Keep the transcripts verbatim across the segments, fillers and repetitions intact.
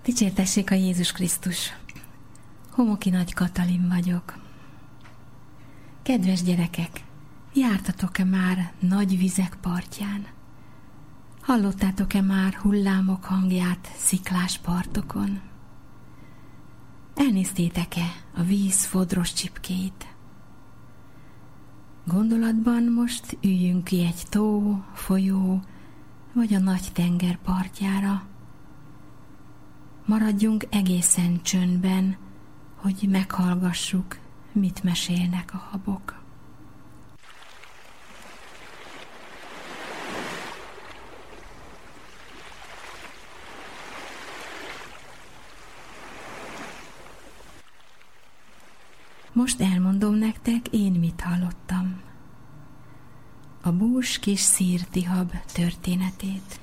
Dicsértessék a Jézus Krisztus! Homoki Nagy Katalin vagyok. Kedves gyerekek, jártatok-e már nagy vizek partján? Hallottátok-e már hullámok hangját sziklás partokon? Elnéztétek-e a víz fodros csipkéit? Gondolatban most üljünk ki egy tó, folyó vagy a nagy tenger partjára. Maradjunk egészen csöndben, hogy meghallgassuk, mit mesélnek a habok. Most elmondom nektek, én mit hallottam. A bús kis szírtihab történetét.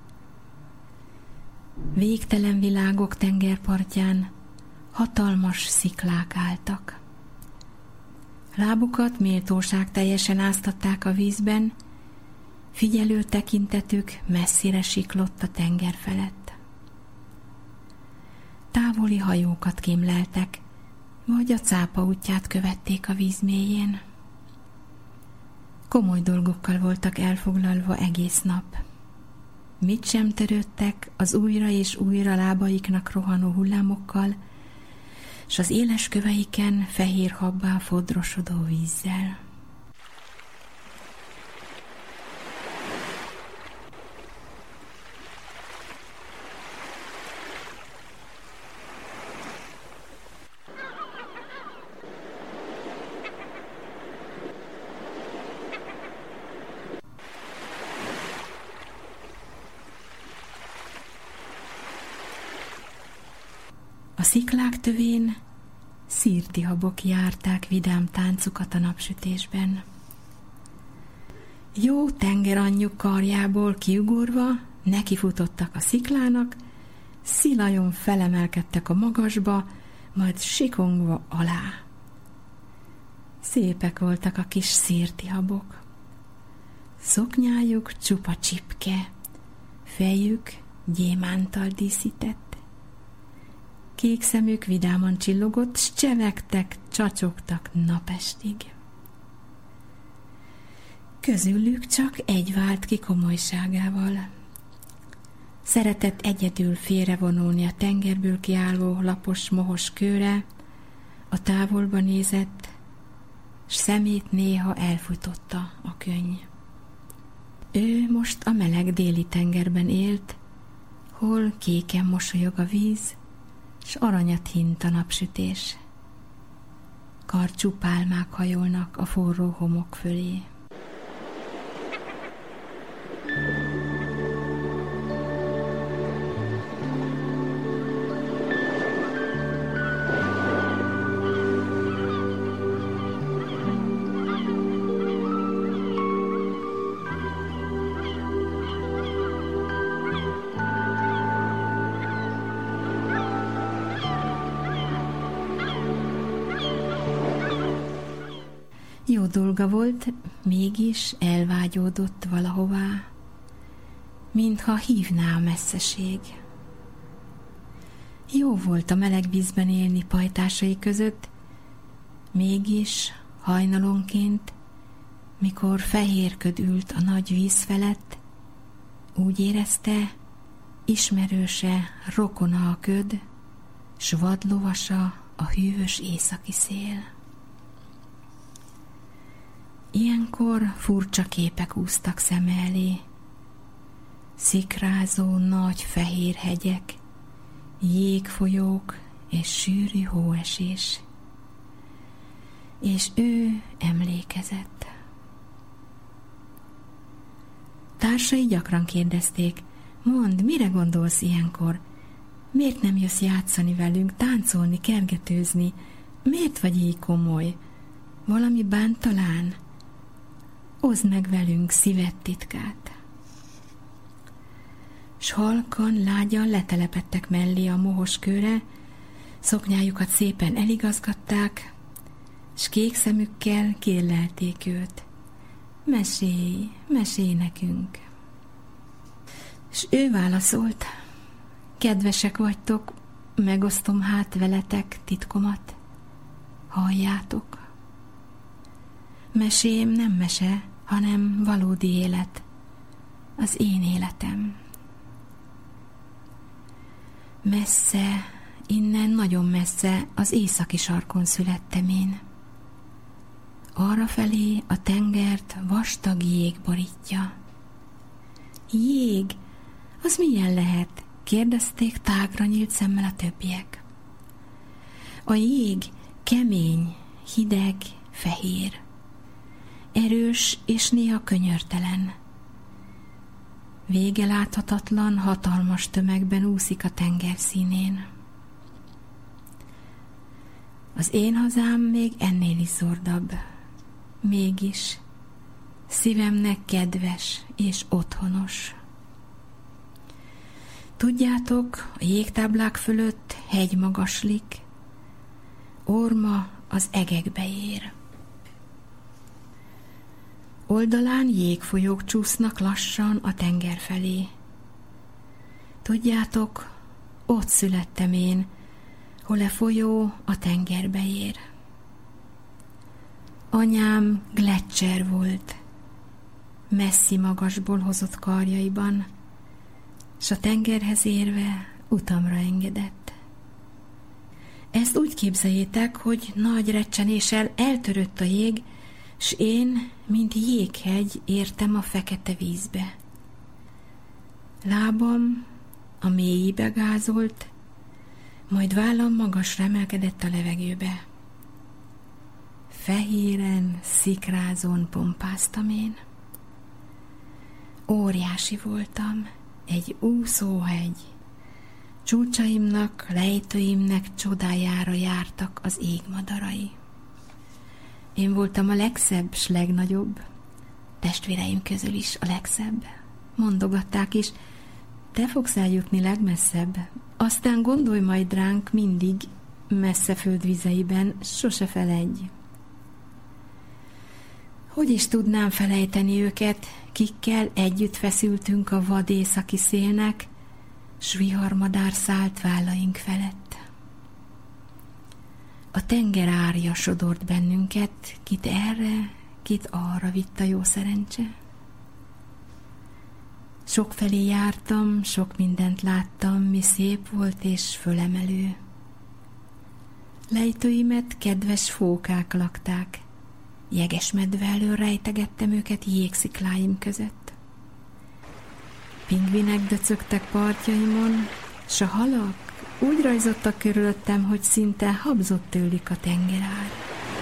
Végtelen világok tengerpartján hatalmas sziklák álltak. Lábukat méltóság teljesen áztatták a vízben, figyelő tekintetük messzire siklott a tenger felett. Távoli hajókat kémleltek, vagy a cápa útját követték a víz mélyén. Komoly dolgokkal voltak elfoglalva egész nap. Mit sem törődtek az újra és újra lábaiknak rohanó hullámokkal, s az éles köveiken fehér habbá fodrosodó vízzel. A sziklák tövén szírtihabok járták vidám táncukat a napsütésben. Jó tengeranyjuk karjából kiugorva nekifutottak a sziklának, szilajon felemelkedtek a magasba, majd sikongva alá. Szépek voltak a kis szírtihabok. Szoknyájuk csupa csipke, fejük gyémántal díszített. Kék szemük vidáman csillogott, s csevegtek, csacsogtak napestig. Közülük csak egy vált ki komolyságával. Szeretett egyedül félrevonulni a tengerből kiálló lapos mohos kőre, a távolba nézett, s szemét néha elfújtotta a könny. Ő most a meleg déli tengerben élt, hol kéken mosolyog a víz, s aranyat hint a napsütés. Karcsú pálmák hajolnak a forró homok fölé. Jó dolga volt, mégis elvágyódott valahová, mintha hívná a messzeség. Jó volt a meleg vízben élni pajtásai között, mégis hajnalonként, mikor fehér köd ült a nagy víz felett, úgy érezte, ismerőse, rokona a köd, s vadlovasa a hűvös északi szél. Ilyenkor furcsa képek úsztak szeme elé. Szikrázó nagy fehér hegyek, jégfolyók és sűrű hóesés. És ő emlékezett. Társai gyakran kérdezték, mondd, mire gondolsz ilyenkor? Miért nem jössz játszani velünk, táncolni, kergetőzni? Miért vagy így komoly? Valami bánt talán? Oszd meg velünk szíved titkát. S halkan, lágyan letelepedtek mellé a mohos kőre, szoknyájukat szépen eligazgatták, s kék szemükkel kérlelték őt. Mesélj, mesélj nekünk. S ő válaszolt, kedvesek vagytok, megosztom hát veletek titkomat. Halljátok. Mesém nem mese, hanem valódi élet. Az én életem. Messze, innen nagyon messze, az északi sarkon születtem én. Arrafelé a tengert vastag jég borítja. Jég? Az milyen lehet? Kérdezték tágra nyílt szemmel a többiek. A jég kemény, hideg, fehér. Erős és néha könyörtelen. Vége láthatatlan, hatalmas tömegben úszik a tenger színén. Az én hazám még ennél is zordabb. Mégis szívemnek kedves és otthonos. Tudjátok, a jégtáblák fölött hegy magaslik, orma az egekbe ér. Oldalán jégfolyók csúsznak lassan a tenger felé. Tudjátok, ott születtem én, hol a folyó a tengerbe ér. Anyám gletser volt, messzi magasból hozott karjaiban, s a tengerhez érve utamra engedett. Ezt úgy képzeljétek, hogy nagy recsenéssel eltörött a jég, s én, mint jéghegy, értem a fekete vízbe. Lábam a mélyébe gázolt, majd vállam magasra emelkedett a levegőbe. Fehéren, szikrázón pompáztam én. Óriási voltam, egy úszóhegy. Csúcsaimnak, lejtőimnek csodájára jártak az égmadarai. Én voltam a legszebb s legnagyobb, testvéreim közül is a legszebb. Mondogatták is, te fogsz eljutni legmesszebb, aztán gondolj majd ránk mindig, messze földvizeiben, sose feledj. Hogy is tudnám felejteni őket, kikkel együtt feszültünk a vad északi szélnek, s viharmadár szállt vállaink felett. A tenger árja sodort bennünket, kit erre, kit arra vitt a jó szerencse. Sokfelé jártam, sok mindent láttam, mi szép volt és fölemelő. Lejtőimet kedves fókák lakták, jeges medve elől rejtegettem őket jégszikláim között. Pingvinek döcögtek partjaimon, s a halak úgy rajzottak körülöttem, hogy szinte habzott tőlük a tengerár.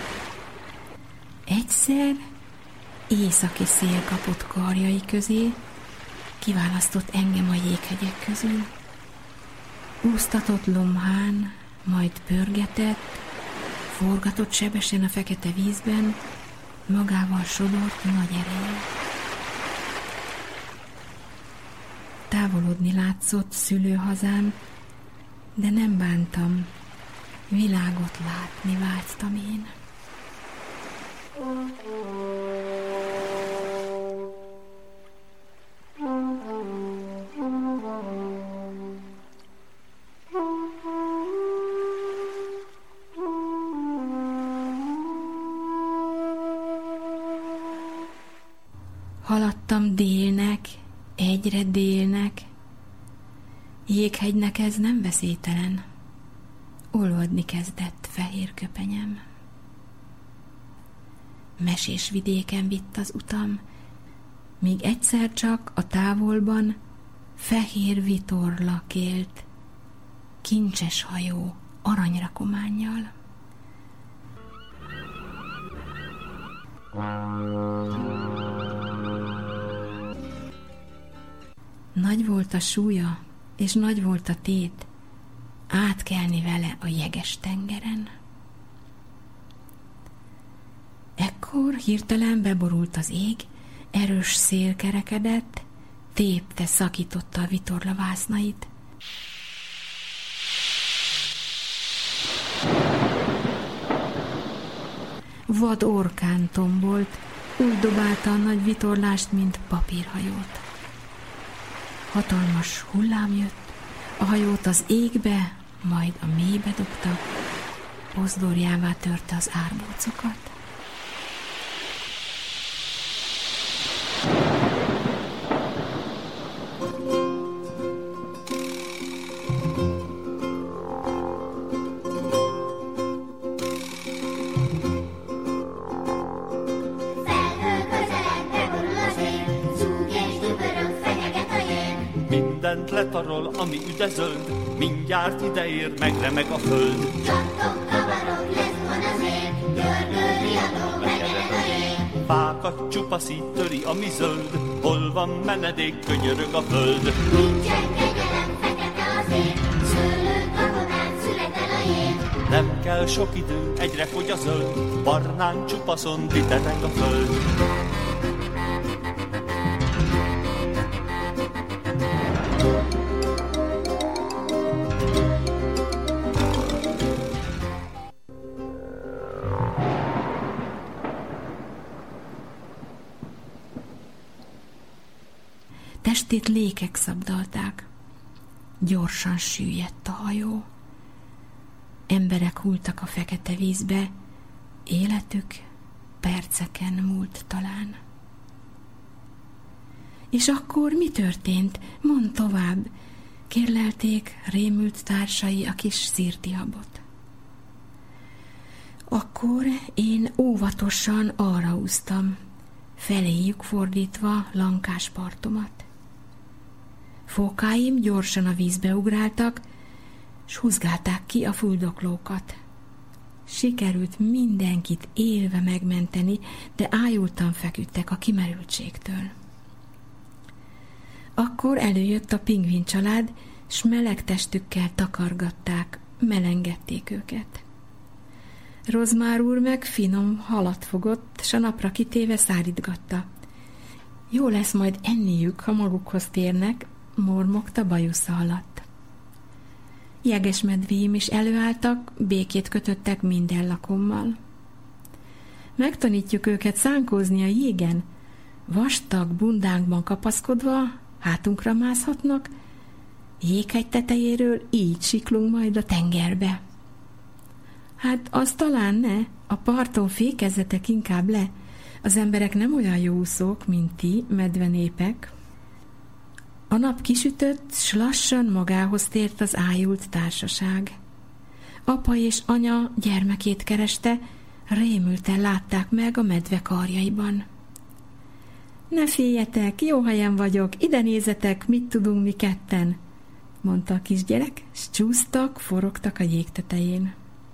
Egyszer északi szél kapott karjai közé, kiválasztott engem a jéghegyek közül. Úsztatott lomhán, majd pörgetett, forgatott sebesen a fekete vízben, magával sodort nagy erején. Távolodni látszott szülőhazám, de nem bántam, világot látni vágytam én. Haladtam délnek, egyre délnek, jéghegynek ez nem veszélytelen, olvadni kezdett fehér köpenyem. Mesés vidéken vitt az utam, míg egyszer csak a távolban fehér vitorla kélt, kincses hajó aranyrakománnyal. Nagy volt a súlya, és nagy volt a tét, átkelni vele a jeges tengeren. Ekkor hirtelen beborult az ég, erős szél kerekedett, tépte, szakította a vitorla vásznait. Vad orkán tombolt, úgy dobálta a nagy vitorlást, mint papírhajót. Hatalmas hullám jött, A hajót az égbe, majd a mélybe dobta, pozdorjává törte az árbócokat. Mindent letarol, ami üdezöld, mindjárt ideér, megremeg a föld. Csattok, kavarok, lezuhan az ég, görgöl, riadó, megered a jég. Fákat csupaszít, töri, ami zöld, hol van menedék, könyörög a föld. Nincsen kegyelem, fekete az ég, szőlők, gabonát, szüretel a jég. Nem kell sok idő, egyre fogy a zöld, barnán csupaszon ditereg a föld. Testét lékek szabdalták. Gyorsan süllyedt a hajó. Emberek hulltak a fekete vízbe, életük perceken múlt talán. És akkor mi történt? Mondd tovább, kérlelték rémült társai a kis szirtihabot. Akkor én óvatosan arra úsztam, feléjük fordítva lankás partomat. Fókáim gyorsan a vízbe ugráltak, s húzgálták ki a fuldoklókat. Sikerült mindenkit élve megmenteni, de ájultan feküdtek a kimerültségtől. Akkor előjött a pingvin család, s meleg testükkel takargatták, melengették őket. Rozmár úr meg finom halat fogott, s a napra kitéve szárítgatta. Jó lesz majd enniük, ha magukhoz térnek, mormogta bajusza alatt. Jegesmedvéim is előálltak, békét kötöttek minden lakommal. Megtanítjuk őket szánkózni a jégen, vastag bundánkban kapaszkodva hátunkra mászhatnak, jéghegy tetejéről így siklunk majd a tengerbe. Hát az talán ne, a parton fékezzetek inkább le, az emberek nem olyan jó úszók, mint ti, medvenépek. A nap kisütött, s lassan magához tért az ájult társaság. Apa és anya gyermekét kereste, rémülten látták meg a medve karjaiban. Ne féljetek, jó helyen vagyok, ide nézzetek, mit tudunk mi ketten, mondta a kisgyerek, s csúsztak, forogtak a jég tetején.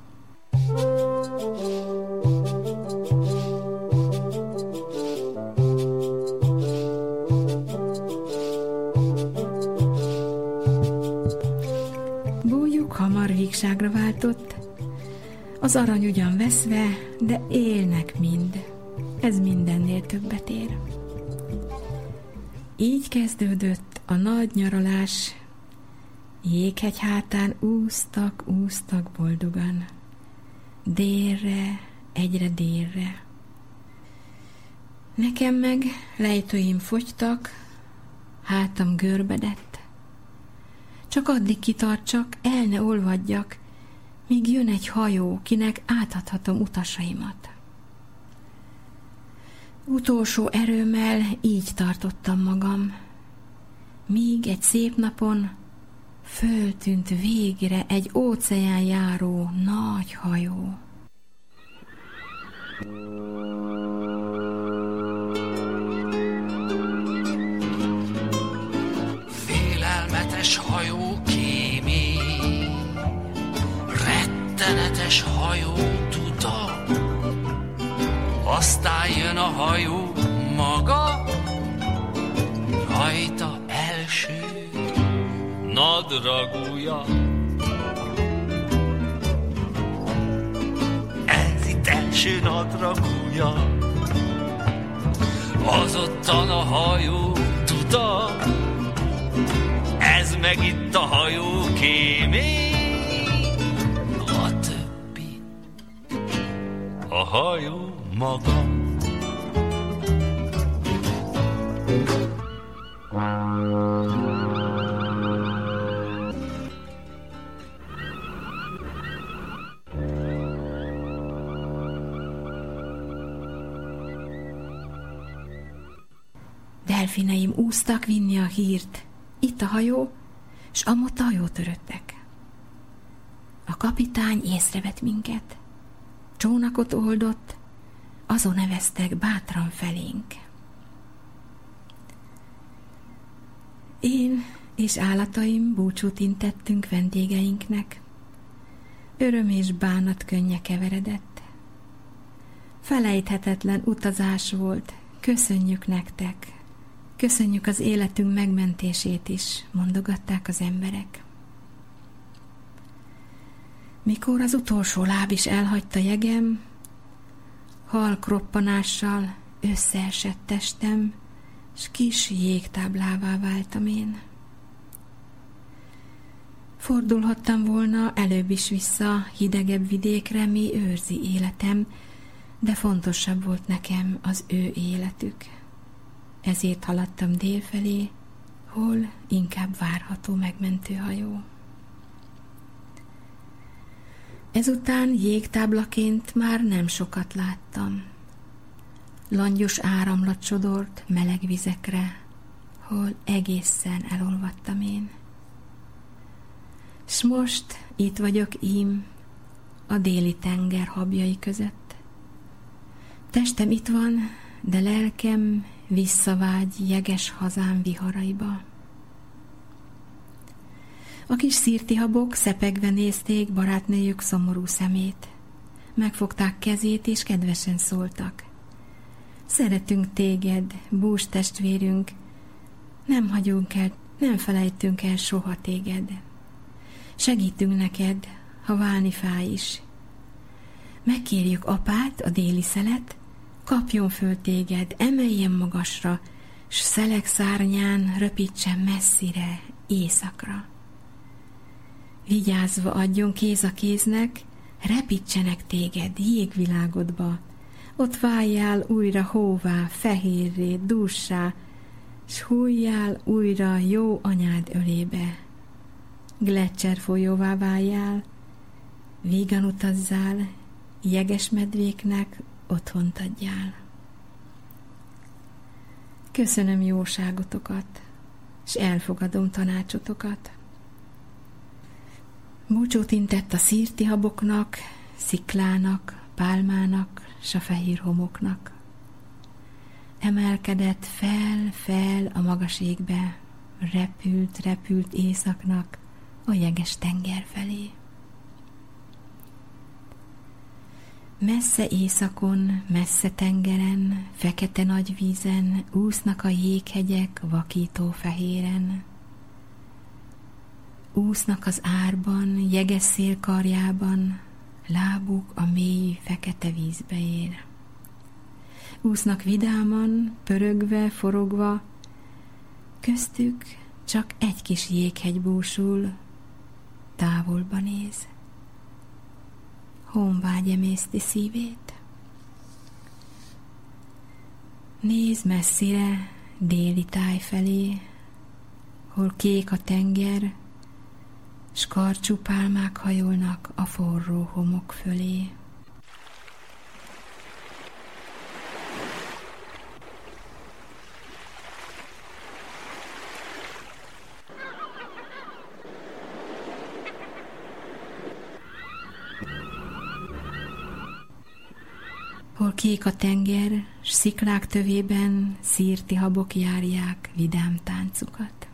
Bújjuk hamar vígságra váltott, az arany ugyan veszve, de élnek mind, ez mindennél többet ér. Így kezdődött a nagy nyaralás, jéghegy hátán úsztak, úsztak boldogan, délre, egyre délre. Nekem meg lejtőim fogytak, hátam görbedett. Csak addig kitartsak, el ne olvadjak, míg jön egy hajó, kinek átadhatom utasaimat. Utolsó erőmmel így tartottam magam, míg egy szép napon föltűnt végre egy óceán járó nagy hajó. Félelmetes hajó kémény, rettenetes hajó tuda, aztán jön a hajó maga, rajta első nadragúja. Ez itt első nadragúja, azottan a hajó tuda, ez meg itt a hajó kémény, a többi a hajó maga. delfineim úsztak vinni a hírt. Itt a hajó, s amott a hajó töröttek. A kapitány észrevett minket. Csónakot oldott, azon neveztek bátran felénk. Én és állataim búcsút intettünk vendégeinknek. Öröm és bánat könnye keveredett. Felejthetetlen utazás volt, köszönjük nektek, köszönjük az életünk megmentését is, mondogatták az emberek. Mikor az utolsó láb is elhagyta jegem, halk roppanással összeesett testem, s kis jégtáblává váltam én. Fordulhattam volna előbb is vissza hidegebb vidékre, mi őrzi életem, de fontosabb volt nekem az ő életük. Ezért haladtam délfelé, hol inkább várható megmentőhajó. Ezután jégtáblaként már nem sokat láttam. Langyos áramlat sodort meleg vizekre, hol egészen elolvadtam én. S most itt vagyok ím, a déli tenger habjai között. Testem itt van, de lelkem visszavágy jeges hazám viharaiba. A kis szirtihabok szepegve nézték barátnőjük szomorú szemét. Megfogták kezét és kedvesen szóltak. Szeretünk téged, bús testvérünk, nem hagyunk el, nem felejtünk el soha téged. Segítünk neked, ha válni fáj is. Megkérjük apát, a déli szelet, kapjon föl téged, emeljen magasra, s szelek szárnyán röpítsen messzire, éjszakra. Vigyázva adjon kéz a kéznek, repítsenek téged jégvilágodba, ott váljál újra hóvá, fehérré, dússá, s hújjál újra jó anyád ölébe. Gleccser folyóvá váljál, vígan utazzál, jeges medvéknek otthont adjál. Köszönöm jóságotokat, s elfogadom tanácsotokat. Búcsút intett a szirtihaboknak, sziklának, pálmának, s a fehér homoknak. Emelkedett fel, fel a magas égbe, repült, repült északnak a jeges tenger felé. Messze északon, messze tengeren, fekete nagy vízen úsznak a jéghegyek vakító fehéren. Úsznak az árban, jeges szél karjában, lábuk a mély fekete vízbe ér. Úsznak vidáman, pörögve, forogva, köztük csak egy kis jéghegy búsul, távolba néz. Honvágy emészti szívét. Néz messzire, déli táj felé, hol kék a tenger, s karcsú pálmák hajolnak a forró homok fölé. Hol kék a tenger, s sziklák tövében szirtihabok járják vidám táncukat.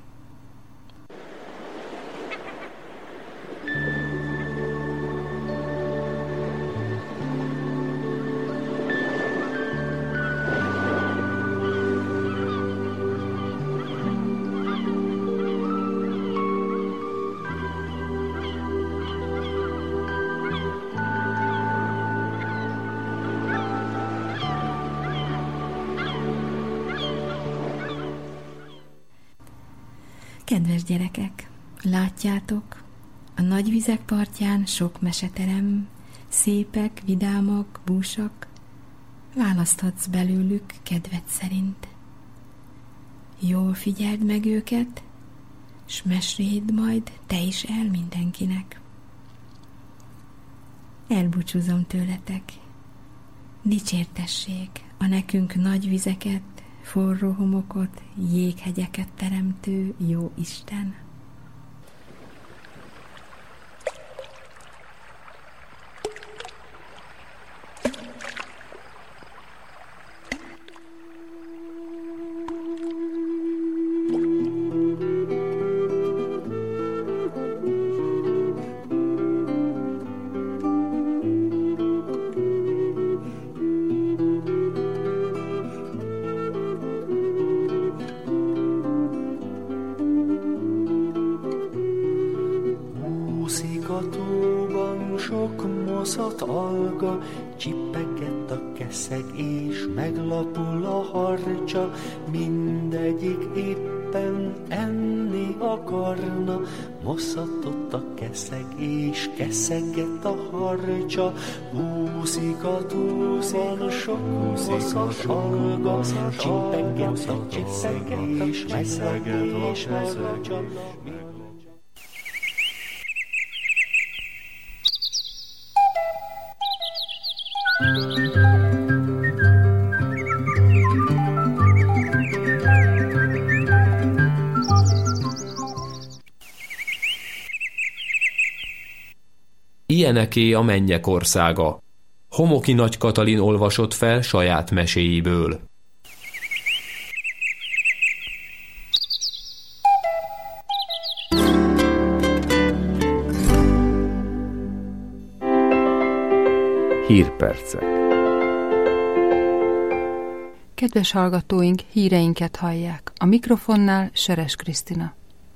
Kedves gyerekek, látjátok, a nagy vizek partján sok meseterem, szépek, vidámak, búsak, választhatsz belőlük kedved szerint. Jól figyeld meg őket, s meséld majd te is el mindenkinek. Elbúcsúzom tőletek. Dicsértessék a nekünk nagy vizeket, forró homokot, jéghegyeket teremtő jó Isten. Alga, csipegett a keszeg és meglapul a harcsa, mindegyik éppen enni akarna, moszatott a keszeg és keszegett a harcsa, úszik a túlban sok moszat alga, csipegett a keszeg és meglapul a harcsa. Ilyeneké a mennyek országa. Homoki Nagy Katalin olvasott fel saját meséiből. Hírpercek. Kedves hallgatóink, híreinket hallják. A mikrofonnál Seres Krisztina.